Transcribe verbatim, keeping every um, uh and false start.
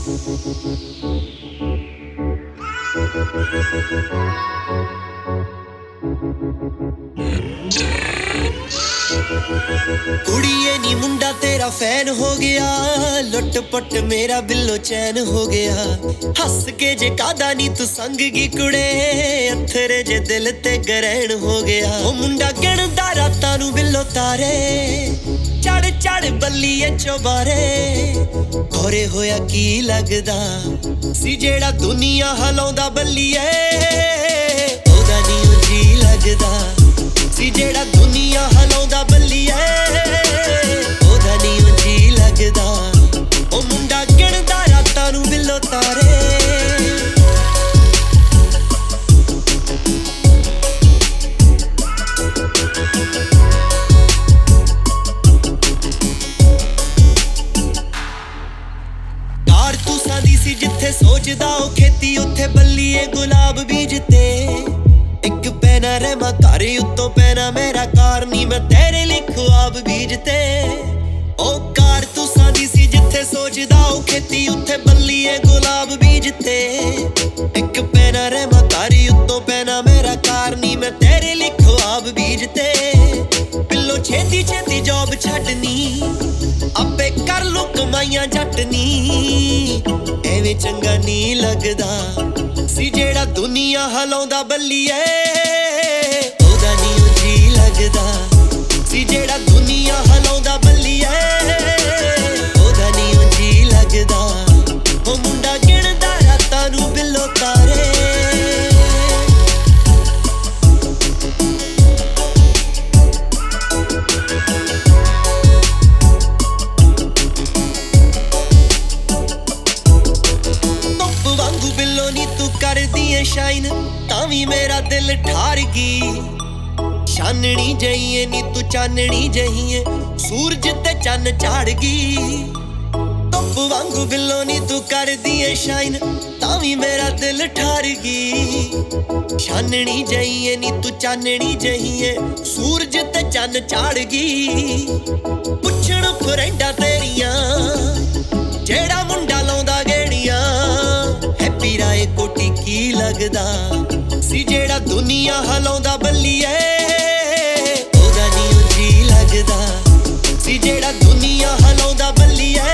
कुड़िए नी मुंडा तेरा फैन हो गया, लुट पुट मेरा बिल्लो चैन हो गया। हस के जे कादा नी तू संग गी कुड़े, अथरे जे दिल ते ग्रहण हो गया। ओ मुंडा गिणदा रातां नू बिल्लो तारे, चढ़ चढ़ बल्लीए चौबारे। गोरे होया की लगदा सी जेड़ा दुनिया हलाउंदा बल्लीए, ओदा नी जी लगदा सी जेड़ा दुनिया हलाउंदा बल्लीए, ओदा नी जी लगदा। ओ मुंडा गिणदा रातां नू बिल्लो तारे। कारतूसां दी सी जिथे सोचदा ओ खेती, उत्थे बल्लीए गुलाब बीजते। एक पैना रहमा घर उत्तों पैना मेरा कार नी, मैं तेरे लिए ख्वाब बीजते। ओ कारतूसां दी सी जिथे सोचदा ओ खेती, उत्थे बल्लीए गुलाब बीजते। एक पैना रहमा घर उत्तों पैना मेरा कार नी, मैं तेरे लिए ख्वाब बीजते। बिल्लो छेती छेती जॉब छड्डनी, आपे कर लो कमाइयां जटनी। एवें चंगा नी लगदा सी जेड़ा दुनिया हलाउंदा बल्लीए, ओदा नी जी लगदा सी जेड़ा दुनिया हलाउंदा बल्लीए, ओदा नी जी लगदा। ओ मुंडा गिणदा रातां नू बिल्लो तारे। बिल्लो नी तू कर दिए शाइन, तावी मेरा दिल ठार गी। शाननी जइए नी तू चाननी जइए, सूरज ते चन्न चाड़ गी। धुप वांगू बिल्लो नी तू कर दिए शाइन, तावी मेरा दिल ठार गी। शाननी जइए नी तू चाननी जइए, सूरज ते चन्न चाड़ गी। पुछण फ्रेंडा तेरियां जेड़ा मुंडा लाउंदा गेड़ियां, हैप्पी राय कोटी की लगदा सी जेड़ा दुनिया हलाउंदा बल्लीए, ओदा नी जी लगदा सी जेड़ा दुनिया हलाउंदा बल्लीए,